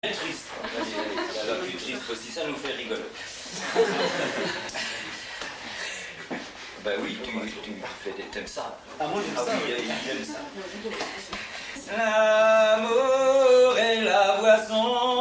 Triste. Allez, la plus triste aussi, ça nous fait rigoler. Ben oui, t'aimes ça. Ah, moi j'aime ça. Oui, il aime ça. L'amour est la boisson